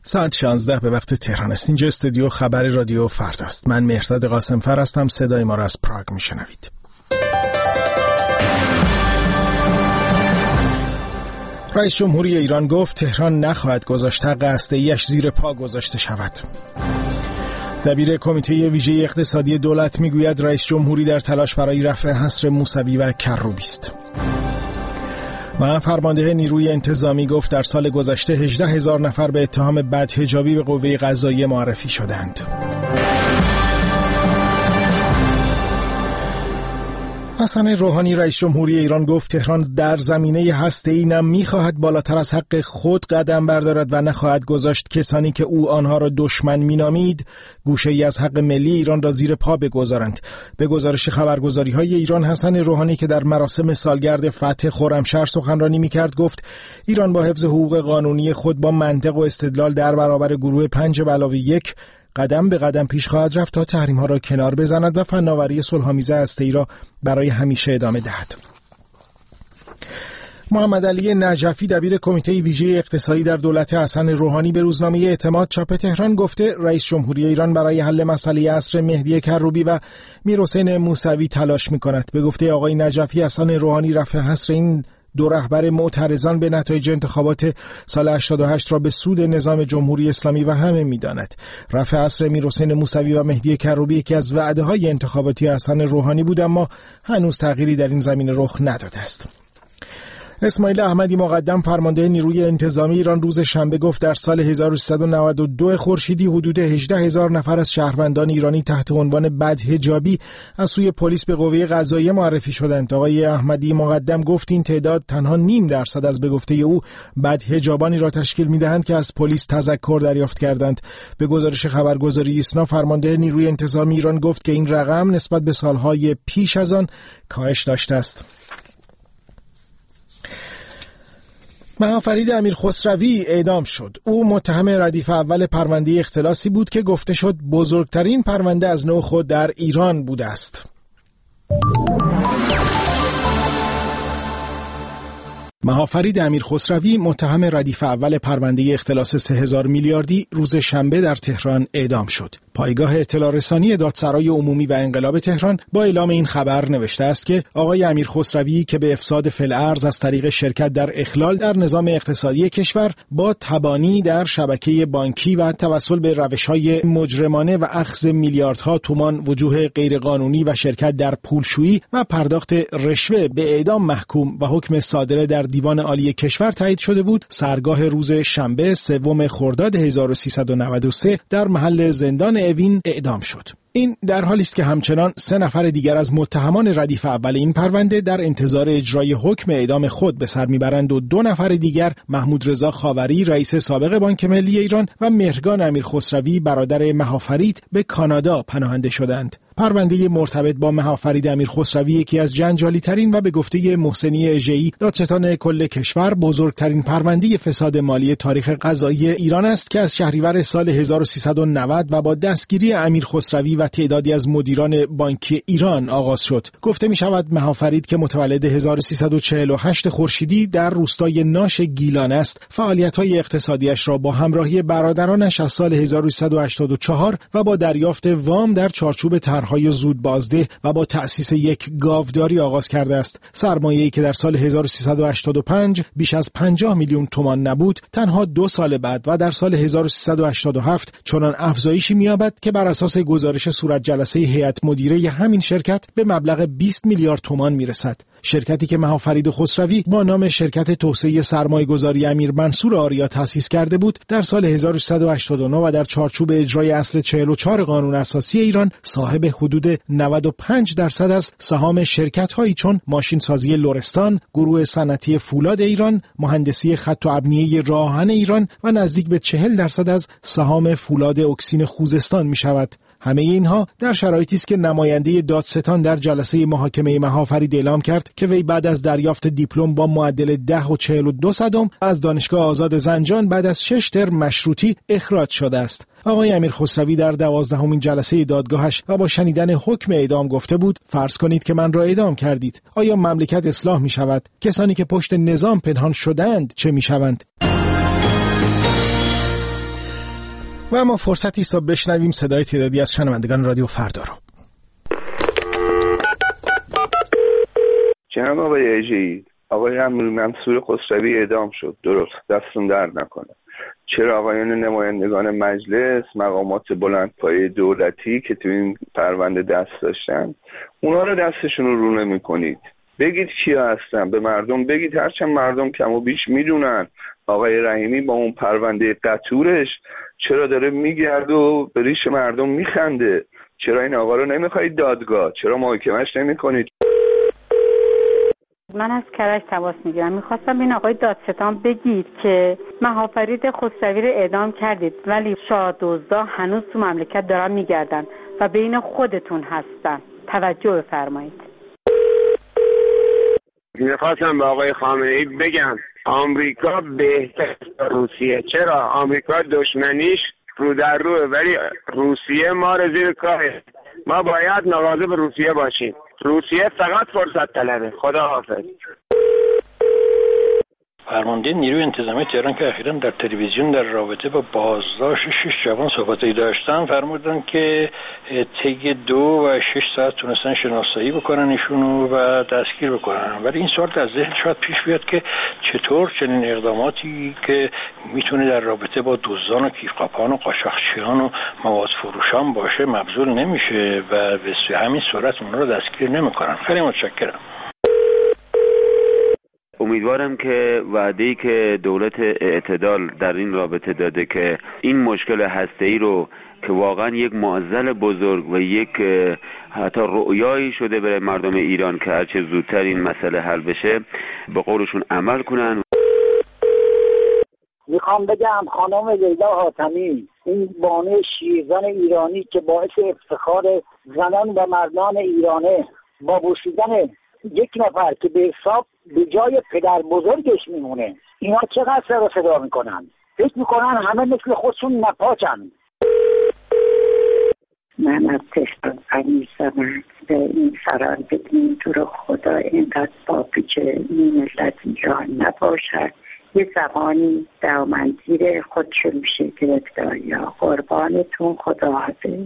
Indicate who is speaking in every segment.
Speaker 1: ساعت 16 به وقت تهران است. اینجا استودیو خبر رادیو فردا است. من مهرداد قاسمفر هستم. صدای ما را از پراگ میشنوید. رئیس جمهوری ایران گفت تهران نخواهد گذاشت حق هسته‌ای‌اش زیر پا گذاشته شود. دبیر کمیته ویژه اقتصادی دولت میگوید رئیس جمهوری در تلاش برای رفع حصر موسوی و کروبی است. و فرمانده نیروی انتظامی گفت در سال گذشته 18,000 نفر به اتهام بدحجابی به قوه قضاییه معرفی شدند. حسن روحانی رئیس جمهوری ایران گفت تهران در زمینه هسته‌ای نه می‌خواهد بالاتر از حق خود قدم بردارد و نخواهد گذاشت کسانی که او آنها را دشمن می‌نامید گوشه‌ای از حق ملی ایران را زیر پا بگذارند. به گزارش خبرگزاری‌های ایران حسن روحانی که در مراسم سالگرد فتح خرمشهر سخنرانی می‌کرد گفت ایران با حفظ حقوق قانونی خود با منطق و استدلال در برابر گروه 5+1 قدم به قدم پیش خواهد رفت تا تحریم‌ها را کنار بزند و فناوری صلح‌آمیز هسته‌ای را برای همیشه ادامه دهد. محمد علی نجفی دبیر کمیته ویژه اقتصادی در دولت حسن روحانی به روزنامه اعتماد چاپ تهران گفته رئیس جمهوری ایران برای حل مسئله عصر مهدی کروبی و میرحسین موسوی تلاش می‌کند. به گفته آقای نجفی حسن روحانی رفع حصر این دو رهبر معترضان به نتایج انتخابات سال 88 را به سود نظام جمهوری اسلامی و همه می‌داند. رفع حصر میرحسین موسوی و مهدی کروبی یکی از وعده‌های انتخاباتی حسن روحانی بود، اما هنوز تغییری در این زمینه رخ نداده است. اسماعیل احمدی مقدم فرمانده نیروی انتظامی ایران روز شنبه گفت در سال 1392 خورشیدی حدود 18,000 نفر از شهروندان ایرانی تحت عنوان بدحجابی از سوی پلیس به قوه قضاییه معرفی شدند. آقای احمدی مقدم گفت این تعداد تنها 0.5% از به گفته او بدحجابانی را تشکیل می‌دهند که از پلیس تذکر دریافت کردند. به گزارش خبرگزاری ایسنا فرمانده نیروی انتظامی ایران گفت که این رقم نسبت به سالهای پیش از آن کاهش داشته است. مهافرید امیرخسروی اعدام شد. او متهم ردیف اول پرونده اختلاسی بود که گفته شد بزرگترین پرونده از نوع خود در ایران بوده است. مهافرید امیرخسروی متهم ردیف اول پرونده اختلاس 3000 میلیاردی روز شنبه در تهران اعدام شد. پایگاه اطلاع رسانی دادسرای عمومی و انقلاب تهران با اعلام این خبر نوشته است که آقای امیرخسروی که به افساد فی‌الارض از طریق شرکت در اخلال در نظام اقتصادی کشور با تبانی در شبکه بانکی و توسل به روش‌های مجرمانه و اخذ میلیاردها تومان وجوه غیرقانونی و شرکت در پولشویی و پرداخت رشوه به اعدام محکوم و حکم صادره در دیوان عالی کشور تایید شده بود، سرگاه روز شنبه 3 خرداد 1393 در محل زندان اوین اعدام شد. این در حالی است که همچنان 3 نفر دیگر از متهمان ردیف اول این پرونده در انتظار اجرای حکم اعدام خود به سر میبرند و 2 نفر دیگر محمود رضا خاوری رئیس سابق بانک ملی ایران و مهرگان امیرخسروی برادر مهافرید به کانادا پناهنده شدند. پرونده مرتبط با مهافرید امیرخسروی یکی از جنجالی‌ترین و به گفته محسنی اژه‌ای دادستان کل کشور بزرگترین پرونده فساد مالی تاریخ قضایی ایران است که از شهریور سال 1390 و با دستگیری امیرخسروی و تعدادی از مدیران بانک ایران آغاز شد. گفته می شود مهافرید که متولد 1348 خورشیدی در روستای ناش گیلان است، فعالیت‌های اقتصادیش را با همراهی برادرانش از سال 1384 و با دریافت وام در چارچوب طرح‌های زود بازده و با تأسیس یک گاوداری آغاز کرده است. سرمایه‌ای که در سال 1385 بیش از 50 میلیون تومان نبود، تنها 2 سال بعد و در سال 1387 چنان افزایشی می‌یابد که بر اساس گزارش صورت جلسه هیئت مدیره همین شرکت به مبلغ 20 میلیارد تومان میرسد. شرکتی که مهافرید خسروی با نام شرکت توسعه سرمایه‌گذاری امیر منصور آریا تأسیس کرده بود، در سال 1389 و در چارچوب اجرای اصل 44 قانون اساسی ایران صاحب حدود 95% از سهام شرکت‌هایی چون ماشینسازی لرستان، گروه صنعتی فولاد ایران، مهندسی خط و ابنیه راهن ایران و نزدیک به 40% از سهام فولاد اکسین خوزستان می‌شود. همه اینها در شرایطی است که نماینده دادستان در جلسه محاکمه مهافرید اعلام کرد که وی بعد از دریافت دیپلم با معدل 10.42 از دانشگاه آزاد زنجان بعد از 6 ترم مشروطی اخراج شده است. آقای امیرخسروی در 12مین جلسه دادگاهش و با شنیدن حکم اعدام گفته بود: فرض کنید که من را اعدام کردید. آیا مملکت اصلاح می شود؟ کسانی که پشت نظام پنهان شدند چه می شوند؟ و اما فرصتی است تا بشنویم صدای تعدادی از شنوندگان رادیو فردا رو.
Speaker 2: جناب آقای اژه‌ای، آقای امیر منصور خسروی اعدام شد. درست، دستون درد نکنه. چرا آقایان نمایندگان مجلس، مقامات بلندپایه دولتی که تو این پرونده دست داشتن، اونا رو دستشون رو نمی‌کنید؟ بگید کیا هستن، به مردم بگید. هرچند مردم کم و بیش میدونن آقای رحیمی با اون پرونده قطورش چرا داره میگرده و به ریش مردم میخنده. چرا این آقا رو نمیخواید دادگاه؟ چرا محاکمش نمی‌کنید؟
Speaker 3: من از کرج تماس میگیرم. میخواستم این آقای دادستان بگید که مهافرید خسروی رو اعدام کردید ولی شاه دزدا هنوز تو مملکت دارن میگردن و بین خودتون هستن. توجه بفرمایید.
Speaker 4: میخواستم به آقای خامنه‌ای بگم آمریکا بهتر از روسیه. چرا؟ آمریکا دشمنیش رو در روه ولی روسیه ما رو زیر کاره. ما باید مواظب روسیه باشیم. روسیه فقط فرصت طلبه. خدا حافظ.
Speaker 5: فرمانده نیروی انتظامی تهران که اخیراً در تلویزیون در رابطه با بازداشت 6 جوان صحبتی داشتن فرمودن که طی 2 و 6 ساعت تونستن شناسایی بکنن ایشونو و دستگیر بکنن. ولی این سوال در ذهن شاید پیش بیاد که چطور چنین اقداماتی که میتونه در رابطه با دزدان و کیفقاپان و قاچاقچیان و مواد فروشان باشه مبذول نمیشه و به همین صورت اونها رو دستگیر نمیکنن. خیلی متشکرم.
Speaker 6: امیدوارم که وعده‌ای که دولت اعتدال در این رابطه داده که این مشکل هسته‌ای رو که واقعا یک معضل بزرگ و یک حتی رؤیایی شده برای مردم ایران که هرچه زودتر این مسئله حل بشه به قولشون عمل کنن.
Speaker 7: میخوام بگم خانم لیلا حاتمی، این بانوی شیرزن ایرانی که باعث افتخار زنان و مردان ایرانه، با بوسیدن یک نفر که به حساب به جای پدر بزرگش میمونه، اینا چقدر سر و صدا میکنن؟ فکر میکنن همه مثل خودشون نپاچن.
Speaker 8: من از تهران می‌زنم به این فرار بدین تو رو خدا اینقدر باقی که این ملت ایران نباشد. یه زمانی دامنگیر خودشو میشه گرفتار. یا قربانتون، خدا حافظ.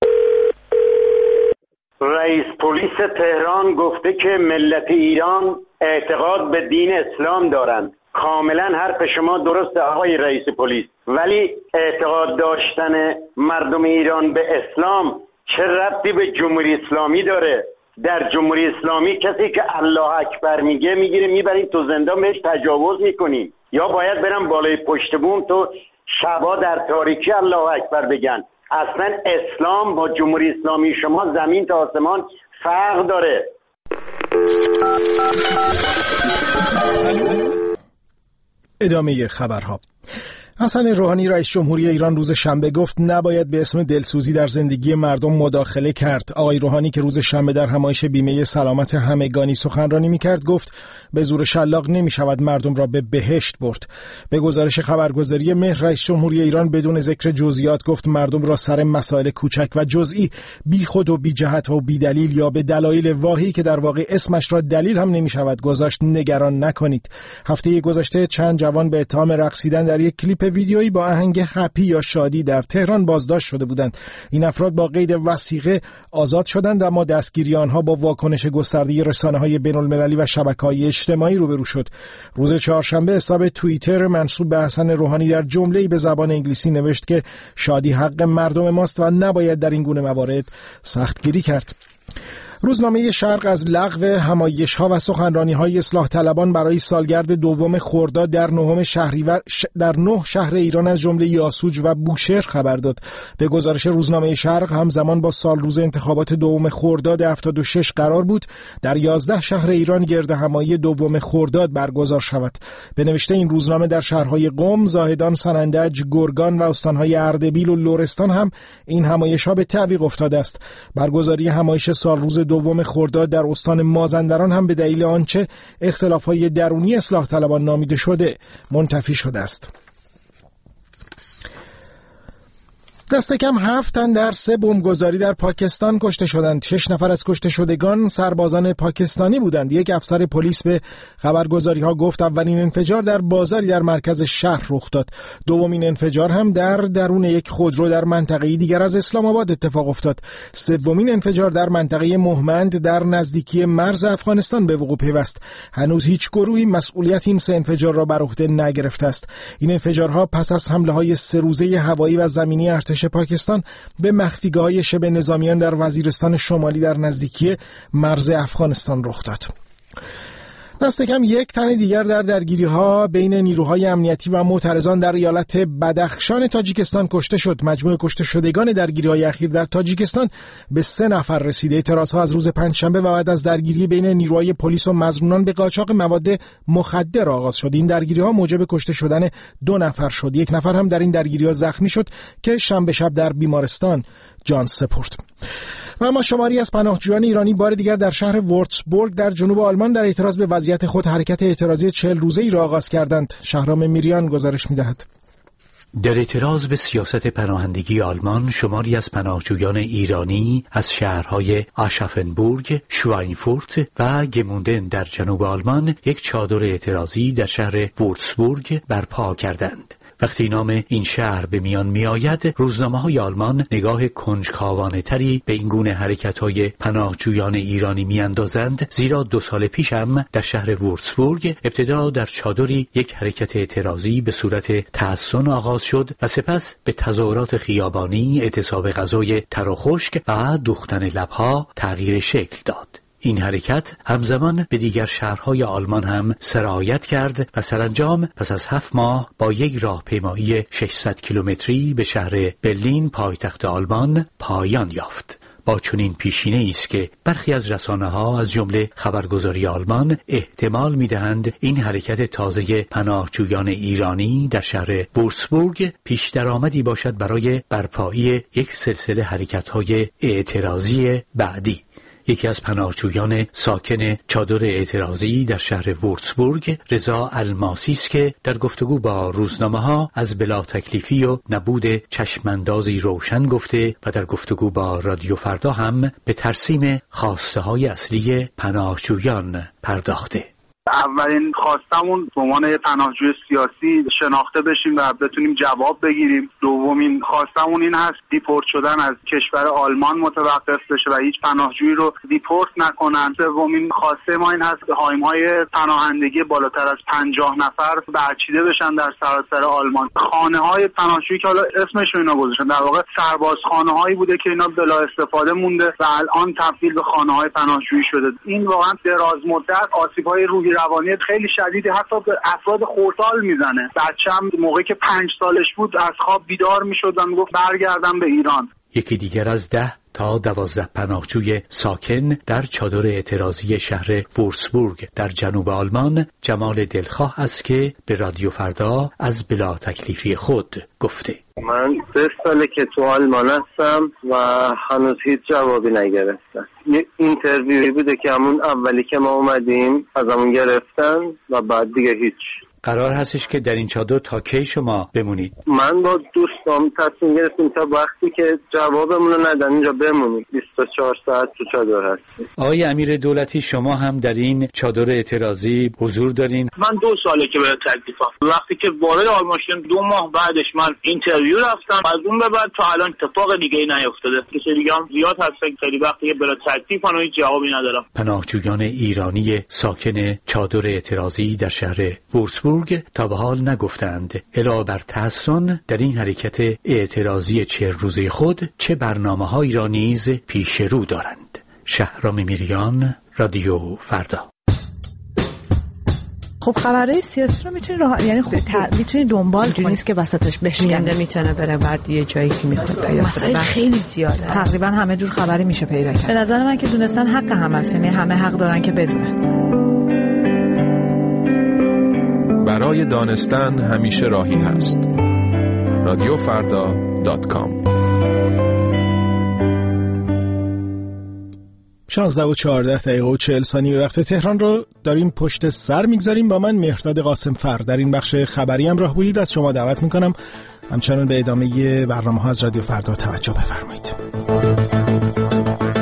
Speaker 4: رئیس پلیس تهران گفته که ملت ایران اعتقاد به دین اسلام دارند. کاملا حرف شما درسته آقای رئیس پلیس، ولی اعتقاد داشتن مردم ایران به اسلام چه ربطی به جمهوری اسلامی داره؟ در جمهوری اسلامی کسی که الله اکبر میگه میگیره میبرید تو زندان، بهش تجاوز میکنید. یا باید برم بالای پشت بوم تو شبا در تاریکی الله اکبر بگن. اصلا اسلام با جمهوری اسلامی شما زمین تا آسمان فرق داره.
Speaker 1: ادامه خبرها. حسن روحانی رئیس جمهوری ایران روز شنبه گفت نباید به اسم دلسوزی در زندگی مردم مداخله کرد. آقای روحانی که روز شنبه در همایش بیمه سلامت همگانی سخنرانی می‌کرد گفت به زور شلاق نمی‌شود مردم را به بهشت برد. به گزارش خبرگزاری مهر رئیس جمهوری ایران بدون ذکر جزئیات گفت مردم را سر مسائل کوچک و جزئی بی خود و بی جهت و بی دلیل یا به دلایل واهی که در واقع اسمش را دلیل هم نمی‌شود گذاشت نگران نکنید. هفته گذشته چند جوان به اتهام رقصیدن در یک کلیپ ویدیویی با آهنگ هپی یا شادی در تهران بازداشت شده بودند. این افراد با قید وثیقه آزاد شدند، اما دستگیری آنها با واکنش گسترده رسانه‌های بین‌المللی و شبکه‌های اجتماعی روبرو شد. روز چهارشنبه حساب توییتر منسوب به حسن روحانی در جمله‌ای به زبان انگلیسی نوشت که شادی حق مردم ماست و نباید در این گونه موارد سختگیری کرد. روزنامه شرق از لغو همایش‌ها و سخنرانی‌های اصلاح طلبان برای سالگرد دوم خرداد در 9 شهر ایران از جمله یاسوج و بوشهر خبر داد. به گزارش روزنامه شرق همزمان با سالروز انتخابات دوم خرداد 76 قرار بود در 11 شهر ایران گرد همایی دوم خرداد برگزار شود. به نوشته این روزنامه در شهرهای قم، زاهدان، سنندج، گرگان و استان‌های اردبیل و لرستان هم این همایش‌ها به تعویق افتاده است. برگزاری همایش سالروز دوم خرداد در استان مازندران هم به دلیل آنچه اختلاف‌های درونی اصلاح طلبان نامیده شده منتفی شده است. دست کم 7 تن در 3 بمبگذاری در پاکستان کشته شدند. 6 نفر از کشته شدگان سربازان پاکستانی بودند. یک افسر پلیس به خبرگزاری‌ها گفت اولین انفجار در بازاری در مرکز شهر رخ داد. دومین انفجار هم در درون یک خودرو در منطقه‌ای دیگر از اسلام آباد اتفاق افتاد. سومین انفجار در منطقه مهمند در نزدیکی مرز افغانستان به وقوع پیوست. هنوز هیچ گروهی مسئولیت این 3 انفجار را بر عهده نگرفته است. این انفجارها پس از حمله‌های 3 روزه هوایی و زمینی ارتش پاکستان به مخفیگاه‌های شبه نظامیان در وزیرستان شمالی در نزدیکی مرز افغانستان رخ داد. دست کم 1 تن دیگر در درگیری‌ها بین نیروهای امنیتی و معترضان در ایالت بدخشان تاجیکستان کشته شد. مجموع کشته شدگان درگیری‌های اخیر در تاجیکستان به 3 نفر رسیده. اعتراضها از روز پنجشنبه و بعد از درگیری بین نیروهای پلیس و مظنونان به قاچاق مواد مخدر آغاز شد. این درگیری‌ها موجب کشته شدن 2 نفر شد. 1 نفر هم در این درگیری‌ها زخمی شد که شنبه شب در بیمارستان جان سپرد. و اما شماری از پناهجویان ایرانی بار دیگر در شهر وورتسبورگ در جنوب آلمان در اعتراض به وضعیت خود حرکت اعتراضی 40 روزه‌ای را آغاز کردند. شهرام میریان گزارش می‌دهد.
Speaker 9: در اعتراض به سیاست پناهندگی آلمان، شماری از پناهجویان ایرانی از شهرهای آشافنبورگ، شواینفورت و گموندن در جنوب آلمان یک چادر اعتراضی در شهر وورتسبورگ برپا کردند. وقتی نام این شهر به میان می آید، روزنامه‌های آلمان نگاه کنجکاوانه تری به این گونه حرکت‌های پناهجویان ایرانی می اندازند، زیرا 2 سال پیش هم در شهر وورتسبورگ ابتدا در چادری یک حرکت اعتراضی به صورت تحصن آغاز شد و سپس به تظاهرات خیابانی، اعتصاب غذای تر و خشک و دوختن لب‌ها تغییر شکل داد. این حرکت همزمان به دیگر شهرهای آلمان هم سرایت کرد و سرانجام پس از 7 ماه با یک راهپیمایی 600 کیلومتری به شهر برلین پایتخت آلمان پایان یافت. با چنین پیشینه‌ای است که برخی از رسانه‌ها از جمله خبرگزاری آلمان احتمال می‌دهند این حرکت تازه پناهجویان ایرانی در شهر وورتسبورگ پیش درآمدی باشد برای برپایی یک سلسله حرکت‌های اعتراضی بعدی. یکی از پناهجویان ساکن چادر اعتراضی در شهر وورتسبورگ، رضا الماسی است که در گفتگو با روزنامه‌ها از بلا تکلیفی و نبود چشماندازی روشن گفته و در گفتگو با رادیو فردا هم به ترسیم خواسته‌های اصلی پناهجویان پرداخته.
Speaker 10: اولین خواستمون به عنوان پناهجوی سیاسی شناخته بشیم و بتونیم جواب بگیریم. دومین خواستمون این هست دیپورت شدن از کشور آلمان متوقف بشه و هیچ پناهجویی رو دیپورت نکنن. سومین خواسته ما این هست که خواهیم‌های پناهندگی بالاتر از 50 نفر برچیده بشن در سراسر آلمان. خانه‌های پناهجویی که حالا اسمشون اینا گذاشتن، در واقع سربازخانه‌هایی بوده که اینا بلا استفاده مونده و الان تبدیل به خانه‌های پناهجویی شده. این واقعا دراز مدت آسیب‌های روحی روانی خیلی شدیدی حتی به افراد خردسال میزنه. بچه‌م موقعی که 5 سالش بود از خواب بیدار میشد و میگفت برگردم به ایران.
Speaker 9: یکی دیگر از 10 تا 12 پناهجوی ساکن در چادر اعتراضی شهر وورتسبورگ در جنوب آلمان، جمال دلخواه است که به رادیو فردا از بلا تکلیفی خود گفته.
Speaker 11: من 3 ساله که تو آلمان هستم و هنوز هیچ جوابی نگرفتم. یه اینترویوی بوده که همون اولی که ما اومدیم از همون گرفتن و بعد دیگه هیچ.
Speaker 9: قرار هستش که در این چادر تا کی شما بمونید؟
Speaker 11: من با دوستام تصمیم گرفتیم تا وقتی که جوابمون رو ندن اینجا بمونید. 24 ساعت تو چادر هستیم.
Speaker 9: آقای امیر دولتی، شما هم در این چادر اعتراضی حضور دارین؟
Speaker 12: من 2 ساله که به تکلیفم. وقتی که وارد آلمان شدم 2 ماه بعدش من اینترویو رفتم. از اون به بعد تا الان اتفاق دیگه ای نیفتاده. کسی دیگه هم زیاد هستن خیلی وقتی که به تکلیفم هیچ جوابی ندارم.
Speaker 9: پناهجویان ایرانی ساکن چادر اعتراضی در شهر وورتسبورگ تا به حال نگفتند علاوه بر تحصن در این حرکت اعتراضی 40 روزه خود چه برنامه‌هایی را نیز پیش رو دارند. شهرام میریان، رادیو فردا.
Speaker 13: خب خبرهای سیاسی رو میتونی یعنی میتونی دنبال کنی، نیست که وسطش بشکنه،
Speaker 14: میتونه بره بعد یه جایی که میخواد پیدا
Speaker 13: مسائل خیلی زیاده، تقریبا همه جور خبری میشه پیدا کرد. به نظر من که دونستن حق همه است، یعنی همه حق دارن که بدونن.
Speaker 15: برای دانستن همیشه راهی هست. radiofrda.com
Speaker 1: 16:14 وقت تهران رو داریم پشت سر میگذاریم. با من مهرداد قاسم فر در این بخش خبری همراه بودید. از شما دعوت میکنم همچنان به ادامه برنامه‌ها از رادیو فردا توجه بفرمایید.